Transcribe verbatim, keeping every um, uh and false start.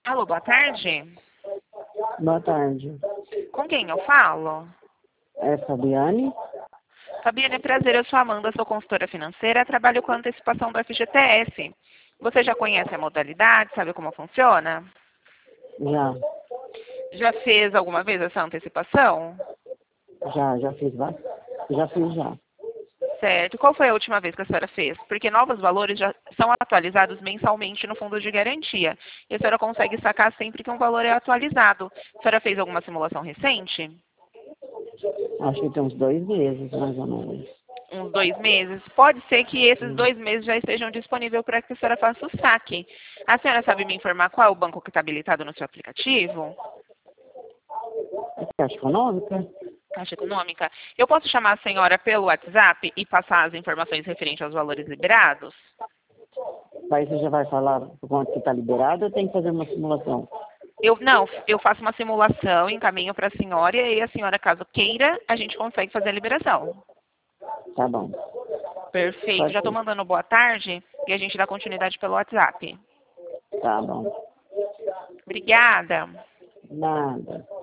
Alô, boa tarde. Boa tarde. Com quem eu falo? É Fabiane? Fabiane, é prazer, eu sou Amanda, sou consultora financeira, trabalho com antecipação do F G T S. Você já conhece a modalidade, sabe como funciona? Já, Já fez alguma vez essa antecipação? já, já fiz bastante. Já fiz já. Certo. Qual foi a última vez que a senhora fez? Porque novos valores já são atualizados mensalmente no fundo de garantia. E a senhora consegue sacar sempre que um valor é atualizado. A senhora fez alguma simulação recente? Acho que tem uns dois meses, mais ou menos. Uns dois meses? Pode ser que esses Hum. dois meses já estejam disponíveis para que a senhora faça o saque. A senhora sabe me informar qual é o banco que está habilitado no seu aplicativo? É Caixa Econômica? Caixa Econômica. Eu posso chamar a senhora pelo WhatsApp e passar as informações referentes aos valores liberados? Aí você já vai falar por quanto que está liberado ou tem que fazer uma simulação? Eu, não, eu faço uma simulação, encaminho para a senhora e aí a senhora, caso queira, a gente consegue fazer a liberação. Tá bom. Perfeito. Pode Já estou ser. mandando boa tarde e a gente dá continuidade pelo WhatsApp. Tá bom. Obrigada. Nada.